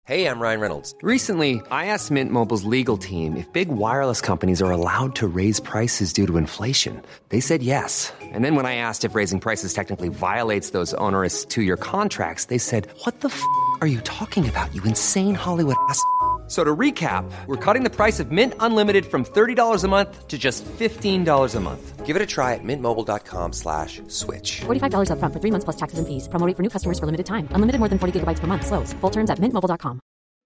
Hey, I'm Ryan Reynolds. Recently, I asked Mint Mobile's legal team if big wireless companies are allowed to raise prices due to inflation. They said yes. And then when I asked if raising prices technically violates those onerous two-year contracts, they said, "What the f*** are you talking about, you insane Hollywood ass?" So to recap, we're cutting the price of Mint Unlimited from $30 a month to just $15 a month. Give it a try at mintmobile.com/switch. $45 up front for 3 months plus taxes and fees. Promo rate for new customers for limited time. Unlimited more than 40 gigabytes per month. Slows full terms at mintmobile.com.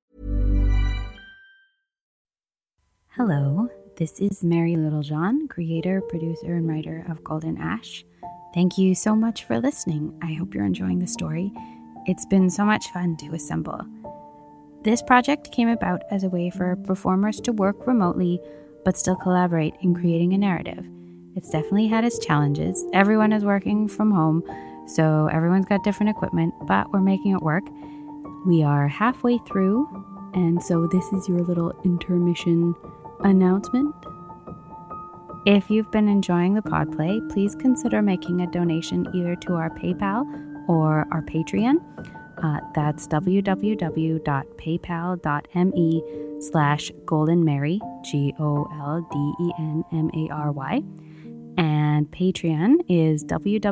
Hello, this is Mary Littlejohn, creator, producer, and writer of Golden Ash. Thank you so much for listening. I hope you're enjoying the story. It's been so much fun to assemble. This project came about as a way for performers to work remotely but still collaborate in creating a narrative. It's definitely had its challenges. Everyone is working from home, so everyone's got different equipment, but we're making it work. We are halfway through, and so this is your little intermission announcement. If you've been enjoying the podplay, please consider making a donation either to our PayPal or our Patreon. That's www.paypal.me/goldenmary, GOLDENMARY. And Patreon is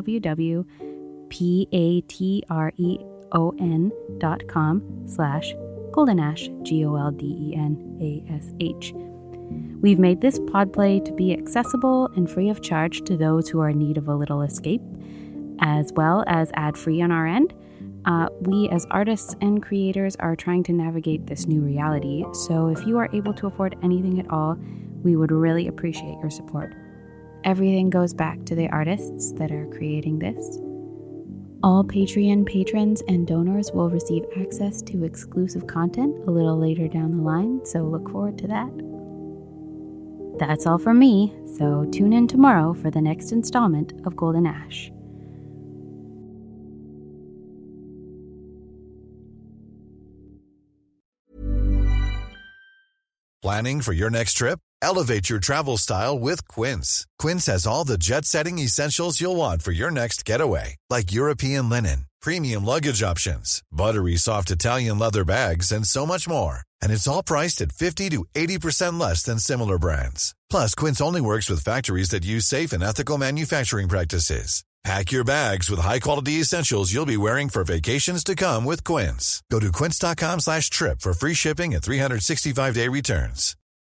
www.patreon.com/goldenash, GOLDENASH. We've made this podplay to be accessible and free of charge to those who are in need of a little escape, as well as ad-free on our end. We as artists and creators are trying to navigate this new reality, so if you are able to afford anything at all, we would really appreciate your support. Everything goes back to the artists that are creating this. All Patreon patrons and donors will receive access to exclusive content a little later down the line, so look forward to that. That's all from me, so tune in tomorrow for the next installment of Golden Ash. Planning for your next trip? Elevate your travel style with Quince. Quince has all the jet-setting essentials you'll want for your next getaway, like European linen, premium luggage options, buttery soft Italian leather bags, and so much more. And it's all priced at 50 to 80% less than similar brands. Plus, Quince only works with factories that use safe and ethical manufacturing practices. Pack your bags with high-quality essentials you'll be wearing for vacations to come with Quince. Go to quince.com/trip for free shipping and 365-day returns.